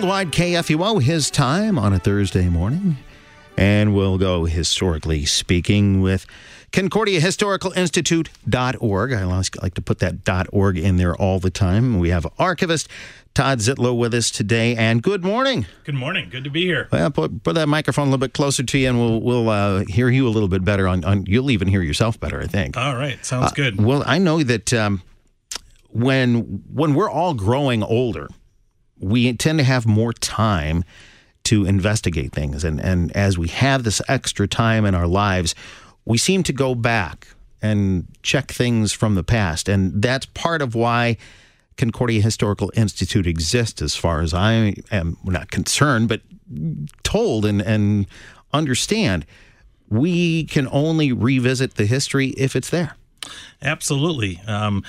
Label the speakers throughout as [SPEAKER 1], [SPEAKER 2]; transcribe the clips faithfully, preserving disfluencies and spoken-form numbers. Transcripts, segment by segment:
[SPEAKER 1] Worldwide K F U O, his time on a Thursday morning. And we'll go historically speaking with Concordia Historical Institute dot org. I like to put that .org in there all the time. We have archivist Todd Zitlow with us today. And good morning.
[SPEAKER 2] Good morning. Good to be here.
[SPEAKER 1] Well, put, put that microphone a little bit closer to you, and we'll we'll uh, hear you a little bit better. On, on You'll even hear yourself better, I think.
[SPEAKER 2] All right. Sounds
[SPEAKER 1] uh,
[SPEAKER 2] good.
[SPEAKER 1] Well, I know that um, when when we're all growing older, we tend to have more time to investigate things. And, and as we have this extra time in our lives, we seem to go back and check things from the past. And that's part of why Concordia Historical Institute exists, as far as I am not concerned, but told and, and understand. We can only revisit the history if it's there.
[SPEAKER 2] Absolutely. Um,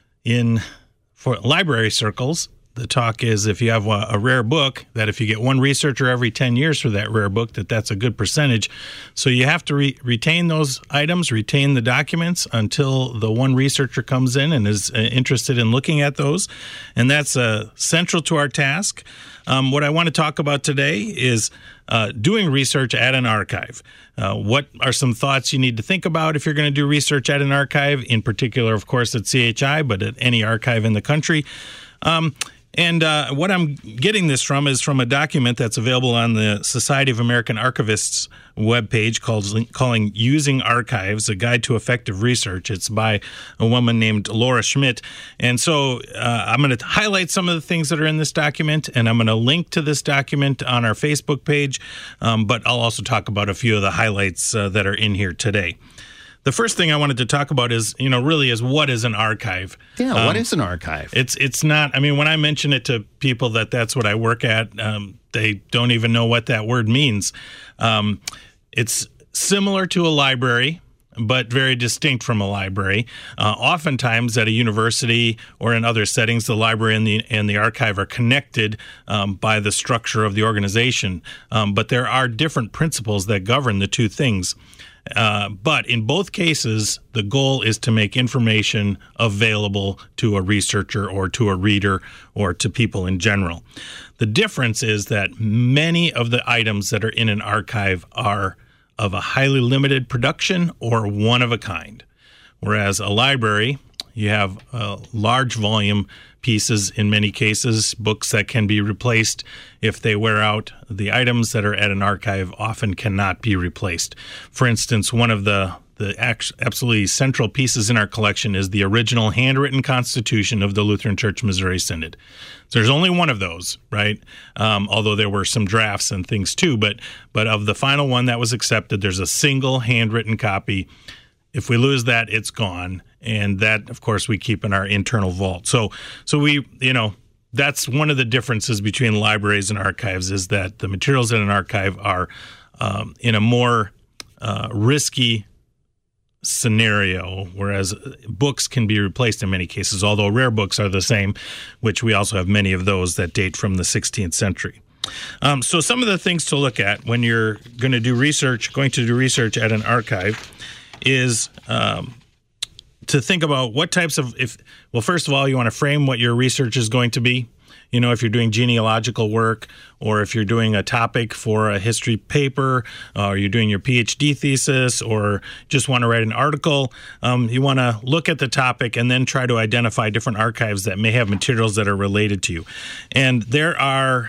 [SPEAKER 2] in for library circles, the talk is if you have a, a rare book, that if you get one researcher every ten years for that rare book, that that's a good percentage. So you have to re- retain those items, retain the documents until the one researcher comes in and is uh, interested in looking at those. And that's uh, central to our task. Um, what I want to talk about today is uh, doing research at an archive. Uh, what are some thoughts you need to think about if you're going to do research at an archive, in particular, of course, at C H I, but at any archive in the country? Um, And uh, what I'm getting this from is from a document that's available on the Society of American Archivists webpage called calling Using Archives, A Guide to Effective Research. It's by a woman named Laura Schmidt. And so uh, I'm going to highlight some of the things that are in this document, and I'm going to link to this document on our Facebook page, um, but I'll also talk about a few of the highlights uh, that are in here today. The first thing I wanted to talk about is, you know, really is what is an archive?
[SPEAKER 1] Yeah,
[SPEAKER 2] um,
[SPEAKER 1] what is an archive?
[SPEAKER 2] It's it's not, I mean, when I mention it to people that that's what I work at, um, they don't even know what that word means. Um, it's similar to a library, but very distinct from a library. Uh, oftentimes at a university or in other settings, the library and the and the archive are connected um, by the structure of the organization. Um, but there are different principles that govern the two things. Uh, but in both cases, the goal is to make information available to a researcher or to a reader or to people in general. The difference is that many of the items that are in an archive are of a highly limited production or one of a kind, whereas a library, you have uh, large volume pieces in many cases, books that can be replaced if they wear out. The items that are at an archive often cannot be replaced. For instance, one of the, the absolutely central pieces in our collection is the original handwritten Constitution of the Lutheran Church Missouri Synod. So there's only one of those, right? Um, although there were some drafts and things too, but but of the final one that was accepted, there's a single handwritten copy. If we lose that, it's gone. And that, of course, we keep in our internal vault. So, so we, you know, that's one of the differences between libraries and archives is that the materials in an archive are um, in a more uh, risky scenario, whereas books can be replaced in many cases, although rare books are the same, which we also have many of those that date from the sixteenth century. Um, so some of the things to look at when you're going to do research, going to do research at an archive is um, to think about what types of, if well, first of all, you want to frame what your research is going to be. You know, if you're doing genealogical work or if you're doing a topic for a history paper or you're doing your PhD thesis or just want to write an article, um, you want to look at the topic and then try to identify different archives that may have materials that are related to you. And there are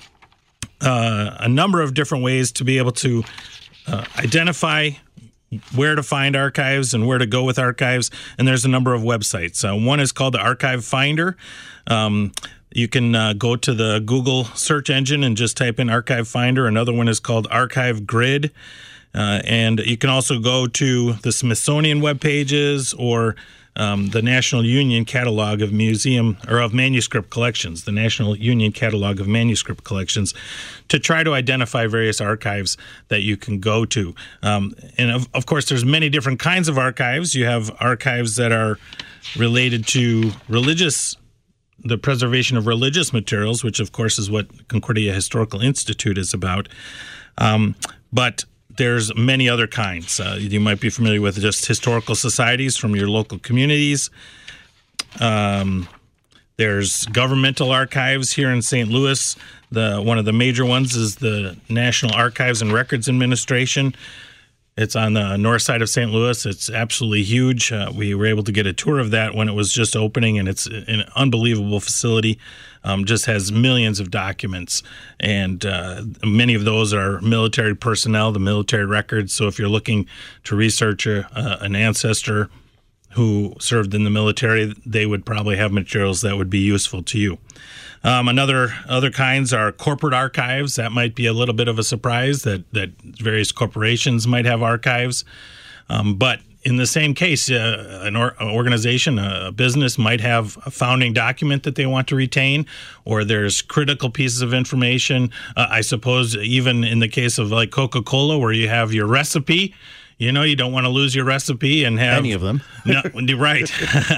[SPEAKER 2] uh, a number of different ways to be able to uh, identify where to find archives and where to go with archives, and there's a number of websites. Uh, one is called the Archive Finder. Um, you can uh, go to the Google search engine and just type in Archive Finder. Another one is called Archive Grid. Uh, and you can also go to the Smithsonian web pages or um, the National Union Catalog of Museum or of Manuscript Collections, the National Union Catalog of Manuscript Collections, to try to identify various archives that you can go to. Um, and of, of course, there's many different kinds of archives. You have archives that are related to religious, the preservation of religious materials, which of course is what Concordia Historical Institute is about. Um, but there's many other kinds. Uh, you might be familiar with just historical societies from your local communities. Um, There's governmental archives here in Saint Louis. The one of the major ones is the National Archives and Records Administration. It's on the north side of Saint Louis. It's absolutely huge. Uh, we were able to get a tour of that when it was just opening, and it's an unbelievable facility. Um, just has millions of documents, and uh, many of those are military personnel, the military records. So if you're looking to research a, uh, an ancestor who served in the military, they would probably have materials that would be useful to you. Um, another other kinds are corporate archives. That might be a little bit of a surprise that, that various corporations might have archives. Um, but in the same case, uh, an, or, an organization, a business might have a founding document that they want to retain, or there's critical pieces of information. Uh, I suppose even in the case of like Coca-Cola, where you have your recipe, you know, you don't want to lose your recipe and have
[SPEAKER 1] any of them.
[SPEAKER 2] No, right.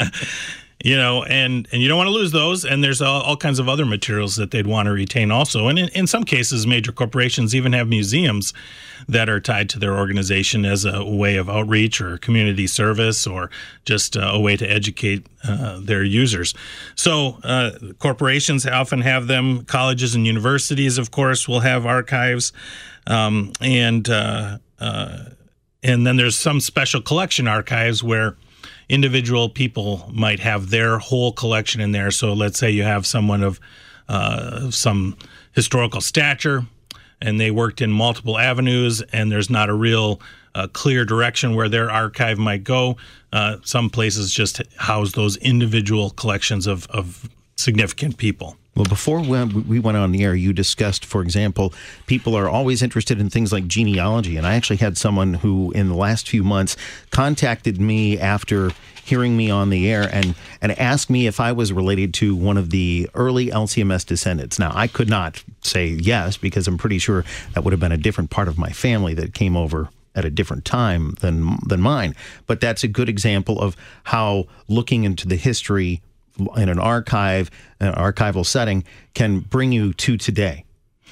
[SPEAKER 2] You know, and, and you don't want to lose those. And there's all, all kinds of other materials that they'd want to retain also. And in, in some cases, major corporations even have museums that are tied to their organization as a way of outreach or community service, or just uh, a way to educate uh, their users. So uh, corporations often have them. Colleges and universities, of course, will have archives. Um, and uh, uh, and then there's some special collection archives where individual people might have their whole collection in there. So let's say you have someone of uh, some historical stature, and they worked in multiple avenues, and there's not a real uh, clear direction where their archive might go. Uh, some places just house those individual collections of, of significant people.
[SPEAKER 1] Well, before we went on the air, you discussed, for example, people are always interested in things like genealogy. And I actually had someone who, in the last few months, contacted me after hearing me on the air and, and asked me if I was related to one of the early L C M S descendants. Now, I could not say yes, because I'm pretty sure that would have been a different part of my family that came over at a different time than than mine. But that's a good example of how looking into the history in an archive, an archival setting, can bring you to today.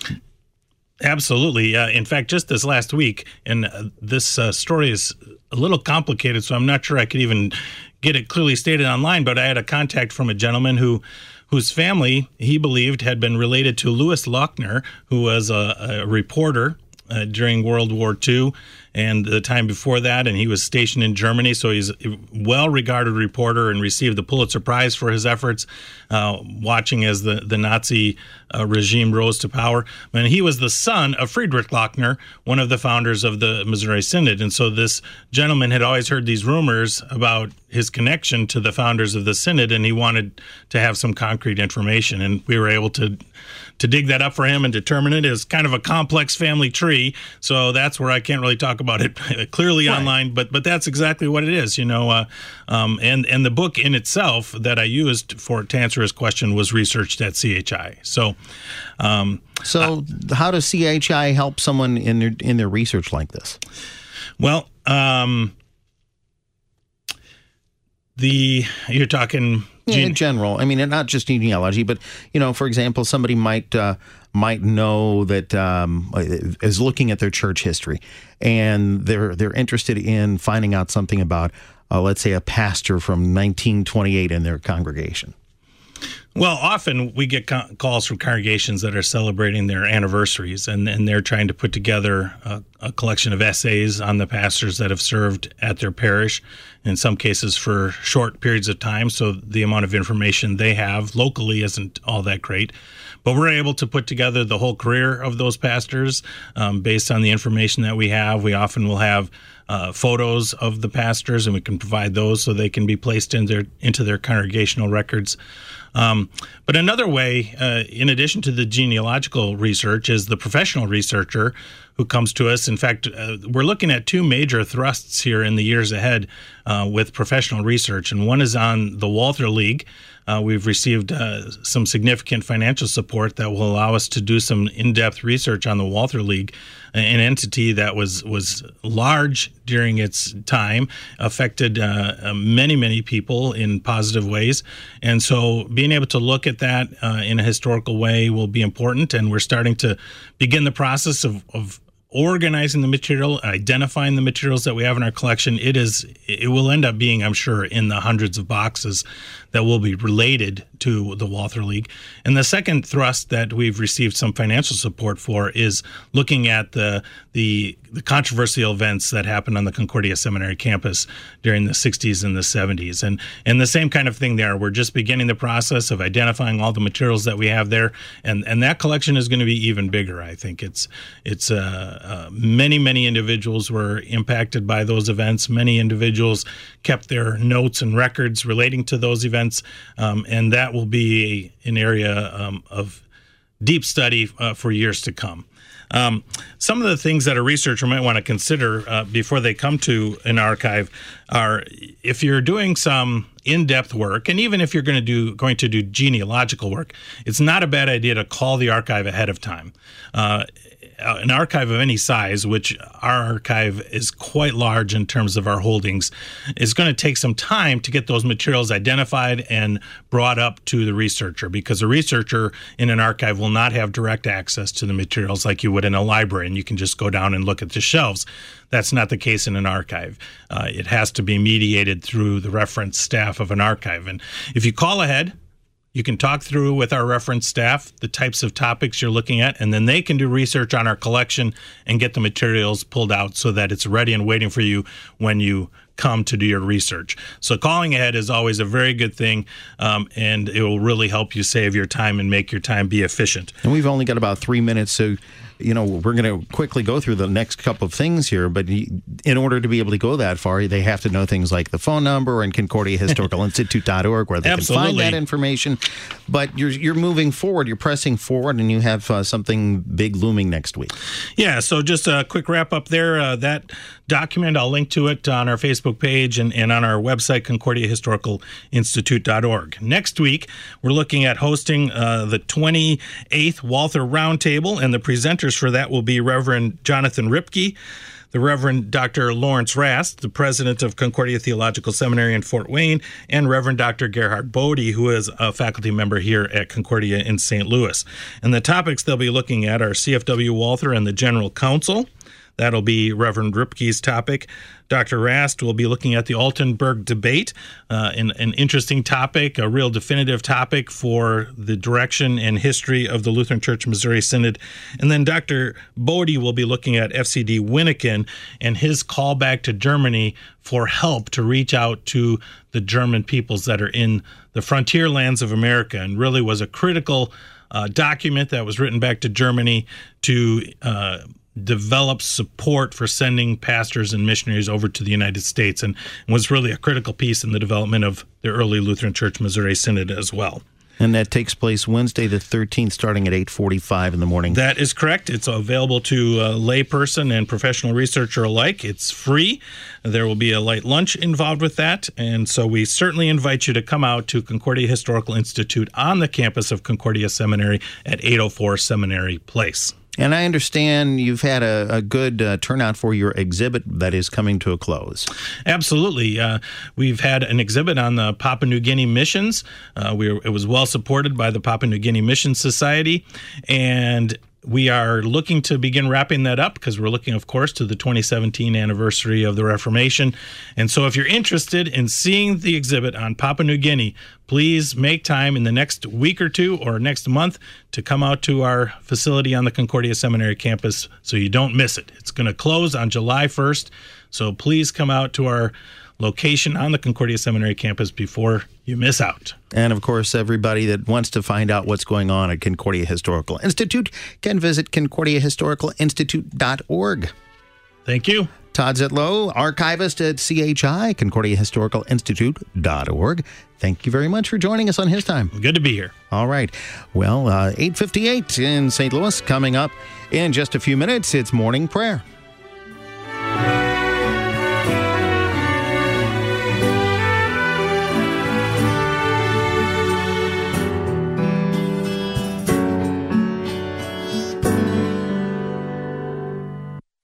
[SPEAKER 2] Absolutely. Uh, in fact, just this last week, and uh, this uh, story is a little complicated, so I'm not sure I could even get it clearly stated online, but I had a contact from a gentleman who whose family, he believed, had been related to Louis Lochner, who was a, a reporter uh, during World War Two and the time before that, and he was stationed in Germany, so he's a well-regarded reporter and received the Pulitzer Prize for his efforts uh, watching as the, the Nazi uh, regime rose to power. And he was the son of Friedrich Lochner, one of the founders of the Missouri Synod. And so this gentleman had always heard these rumors about his connection to the founders of the Synod, and he wanted to have some concrete information. And we were able to to dig that up for him and determine it is kind of a complex family tree. So that's where I can't really talk about it clearly right. online, but but that's exactly what it is, you know. Uh, um, and and the book in itself that I used for to answer his question was researched at C H I. So, um,
[SPEAKER 1] so uh, how does C H I help someone in their in their research like this?
[SPEAKER 2] Well, um, the you're talking.
[SPEAKER 1] Yeah, in general, I mean, not just genealogy, but, you know, for example, somebody might uh, might know that um, is looking at their church history, and they're they're interested in finding out something about, uh, let's say, a pastor from nineteen twenty-eight in their congregation.
[SPEAKER 2] Well, often we get co- calls from congregations that are celebrating their anniversaries, and, and they're trying to put together a, a collection of essays on the pastors that have served at their parish, in some cases for short periods of time, so the amount of information they have locally isn't all that great. But we're able to put together the whole career of those pastors um, based on the information that we have. We often will have uh, photos of the pastors, and we can provide those so they can be placed in their, into their congregational records. Um, but another way, uh, in addition to the genealogical research, is the professional researcher who comes to us. In fact, uh, we're looking at two major thrusts here in the years ahead uh, with professional research, and one is on the Walther League. Uh, we've received uh, some significant financial support that will allow us to do some in-depth research on the Walther League, an entity that was was large during its time, affected uh, many, many people in positive ways. And so being able to look at that uh, in a historical way will be important. And we're starting to begin the process of, of organizing the material, identifying the materials that we have in our collection, it is it will end up being, I'm sure, in the hundreds of boxes that will be related to the Walther League. And the second thrust that we've received some financial support for is looking at the the, the controversial events that happened on the Concordia Seminary campus during the sixties and the seventies. And and the same kind of thing there. We're just beginning the process of identifying all the materials that we have there, and and that collection is going to be even bigger. I think it's it's uh, uh, many many individuals were impacted by those events. Many individuals kept their notes and records relating to those events, um, and that will be a, an area um, of deep study uh, for years to come. Um, some of the things that a researcher might want to consider uh, before they come to an archive are, if you're doing some in-depth work, and even if you're going to do going to do genealogical work, it's not a bad idea to call the archive ahead of time. Uh, an archive of any size, which our archive is quite large in terms of our holdings, is going to take some time to get those materials identified and brought up to the researcher, because a researcher in an archive will not have direct access to the materials like you would in a library, and you can just go down and look at the shelves. That's not the case in an archive. Uh, it has to be mediated through the reference staff of an archive. And if you call ahead, you can talk through with our reference staff the types of topics you're looking at, and then they can do research on our collection and get the materials pulled out so that it's ready and waiting for you when you come to do your research. So calling ahead is always a very good thing, um, and it will really help you save your time and make your time be efficient.
[SPEAKER 1] And we've only got about three minutes, so you know, we're going to quickly go through the next couple of things here, but in order to be able to go that far, they have to know things like the phone number and Concordia Historical Institute dot org, where they
[SPEAKER 2] Absolutely.
[SPEAKER 1] can find that information. But you're you're moving forward, you're pressing forward, and you have uh, something big looming next week.
[SPEAKER 2] Yeah, so just a quick wrap up there. Uh, that document, I'll link to it on our Facebook page and, and on our website, Concordia Historical Institute dot org. Next week, we're looking at hosting uh, the twenty-eighth Walther Roundtable, and the presenters for that will be Reverend Jonathan Ripke, the Reverend Doctor Lawrence Rast, the president of Concordia Theological Seminary in Fort Wayne, and Reverend Doctor Gerhard Bodie, who is a faculty member here at Concordia in Saint Louis. And the topics they'll be looking at are C F W Walther and the General Council. That'll be Reverend Ripke's topic. Doctor Rast will be looking at the Altenburg debate, uh, an, an interesting topic, a real definitive topic for the direction and history of the Lutheran Church Missouri Synod. And then Doctor Bodie will be looking at F C D Winniken and his call back to Germany for help to reach out to the German peoples that are in the frontier lands of America, and really was a critical uh, document that was written back to Germany to uh develop support for sending pastors and missionaries over to the United States, and was really a critical piece in the development of the early Lutheran Church Missouri Synod as well.
[SPEAKER 1] And that takes place Wednesday the thirteenth, starting at eight forty-five in the morning.
[SPEAKER 2] That is correct. It's available to a layperson and professional researcher alike. It's free. There will be a light lunch involved with that. And so we certainly invite you to come out to Concordia Historical Institute on the campus of Concordia Seminary at eight oh four Seminary Place.
[SPEAKER 1] And I understand you've had a, a good uh, turnout for your exhibit that is coming to a close.
[SPEAKER 2] Absolutely. Uh, we've had an exhibit on the Papua New Guinea missions. Uh, we were, it was well supported by the Papua New Guinea Mission Society, and we are looking to begin wrapping that up because we're looking, of course, to the twenty seventeen anniversary of the Reformation. And so if you're interested in seeing the exhibit on Papua New Guinea, please make time in the next week or two or next month to come out to our facility on the Concordia Seminary campus so you don't miss it. It's going to close on July first, so please come out to our location on the Concordia Seminary campus before you miss out.
[SPEAKER 1] And, of course, everybody that wants to find out what's going on at Concordia Historical Institute can visit Concordia Historical Institute dot org.
[SPEAKER 2] Thank you.
[SPEAKER 1] Todd Zitlow, archivist at C H I, Concordia Historical Institute dot org. Thank you very much for joining us on His Time.
[SPEAKER 2] Good to be here.
[SPEAKER 1] All right. Well, uh, eight fifty-eight in Saint Louis coming up in just a few minutes. It's Morning Prayer.